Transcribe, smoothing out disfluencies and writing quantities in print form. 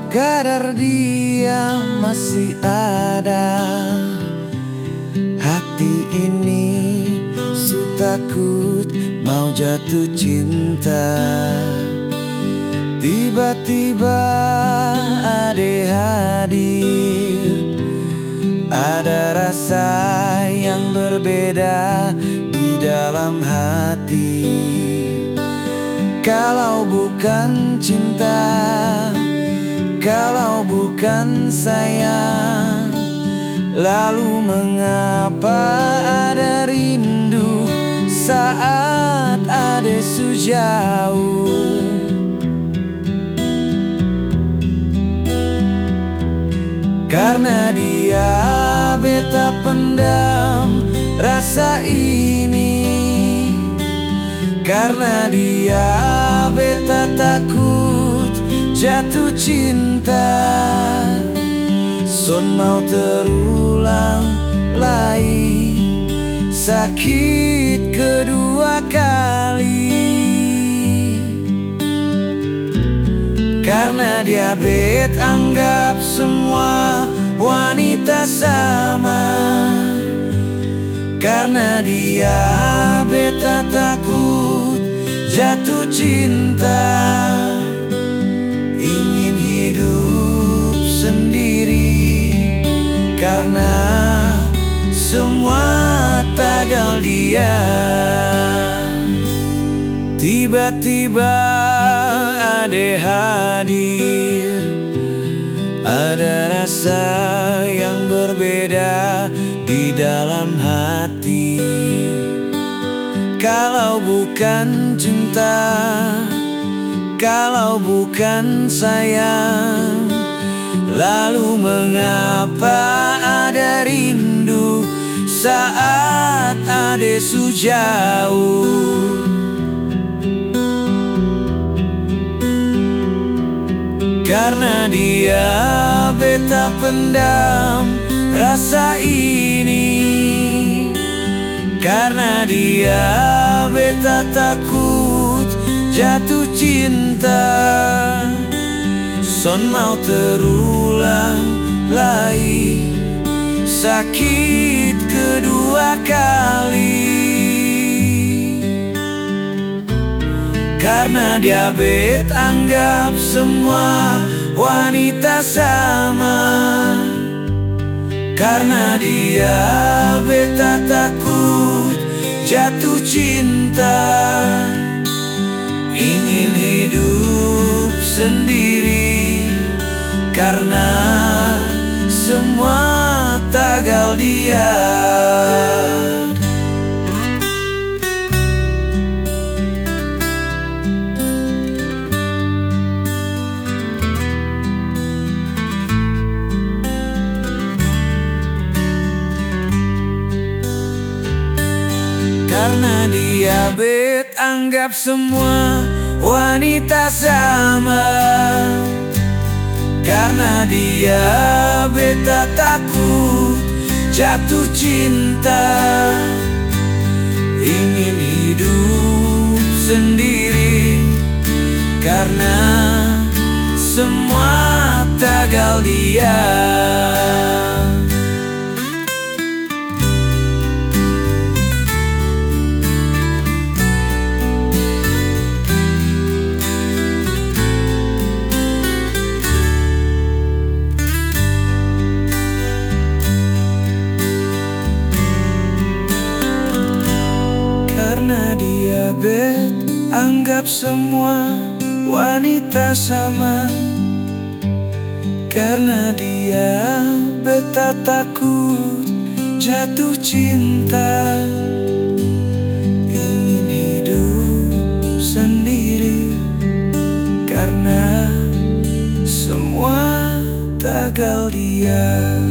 kadar dia masih ada. Hati ini su takut mau jatuh cinta. Tiba-tiba ade hadir, ada rasa yang berbeda di dalam hati. Kalau bukan cinta, kalau bukan sayang, lalu mengapa ada rindu saat ada su jauh? Karena dia beta pendam rasa ini. Karena dia beta takut jatuh cinta. Son mau terulang lagi sakit kedua kali. Karena dia bet anggap semua wanita sama. Karena dia beta takut jatuh cinta. Ingin hidup sendiri karena semua tagal dia. Tiba-tiba ada hadir, ada rasa yang berbeda di dalam hati. Kalau bukan cinta, kalau bukan sayang, lalu mengapa ada rindu saat ada su jauh? Karena dia beta pendam rasa ini. Karena dia beta takut jatuh cinta. Son mau terulang lagi sakit kedua kali. Karena dia bet anggap semua wanita sama. Karena dia beta takut jatuh cinta. Ingin hidup sendiri karena semua tagal dia. Karena dia bet anggap semua wanita sama. Karena dia beta takut jatuh cinta. Ingin hidup sendiri karena semua tagal dia. Karena dia bet anggap semua wanita sama. Karena dia beta takut jatuh cinta. Ingin hidup sendiri karena semua tagal dia.